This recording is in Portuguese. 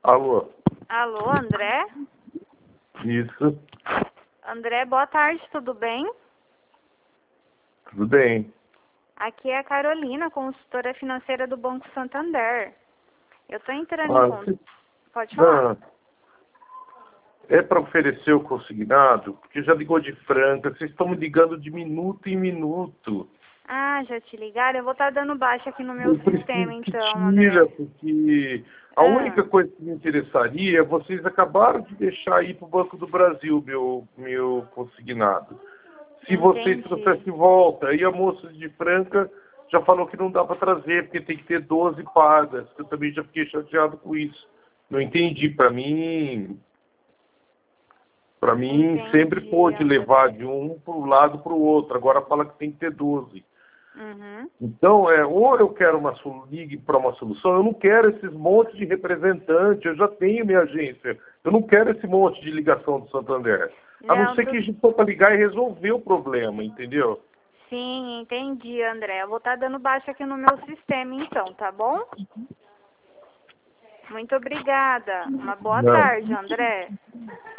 Alô? Alô, André? Isso, André, boa tarde, tudo bem? tudo bem. Aqui é a Carolina, consultora financeira do Banco Santander. Eu tô entrando Ah, em contato. Pode falar. não, é para oferecer o consignado, porque já ligou de Franca, vocês estão me ligando de minuto em minuto. Ah, já te ligaram? Eu vou estar dando baixa aqui no meu Eu sistema, preciso que então, tira, André. porque a Ah, única coisa que me interessaria é vocês acabaram de deixar aí para o Banco do Brasil meu consignado. Se vocês entendi. trouxessem de volta, aí a moça de Franca já falou que não dá para trazer, porque tem que ter 12 pagas. Eu também já fiquei chateado com isso. Não entendi. Para mim sempre Entendi, pôde levar André. de um para o lado para o outro. Agora fala que tem que ter 12. Uhum. Então, ou eu quero ligue para uma solução, eu não quero esses montes de representante, eu já tenho minha agência. Eu não quero esse monte de ligação do Santander. A não Não, ser que a gente possa ligar e resolver o problema, entendeu? sim, entendi, André. Eu vou estar dando baixa aqui no meu sistema, então, tá bom? Muito obrigada. Uma boa Não. tarde, André.